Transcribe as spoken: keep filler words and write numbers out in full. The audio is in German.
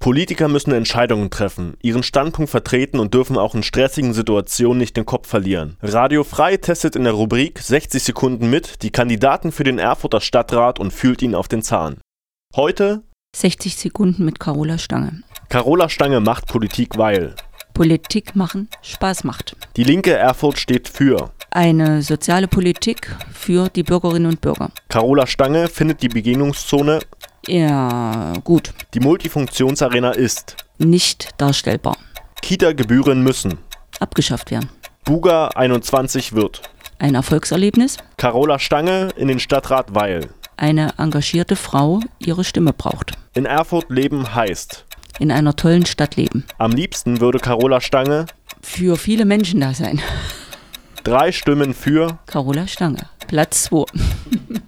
Politiker müssen Entscheidungen treffen, ihren Standpunkt vertreten und dürfen auch in stressigen Situationen nicht den Kopf verlieren. Radio Frei testet in der Rubrik sechzig Sekunden mit die Kandidaten für den Erfurter Stadtrat und fühlt ihn auf den Zahn. Heute sechzig Sekunden mit Carola Stange. Carola Stange macht Politik, weil Politik machen Spaß macht. Die Linke Erfurt steht für Eine soziale Politik für die Bürgerinnen und Bürger. Carola Stange findet die Begegnungszone Ja, gut. Die Multifunktionsarena ist Nicht darstellbar. Kita-Gebühren müssen Abgeschafft werden. Buga einundzwanzig wird Ein Erfolgserlebnis. Carola Stange in den Stadtrat, weil Eine engagierte Frau ihre Stimme braucht. in Erfurt leben heißt In einer tollen Stadt leben. am liebsten würde Carola Stange Für viele Menschen da sein. drei Stimmen für Carola Stange. Platz zwei.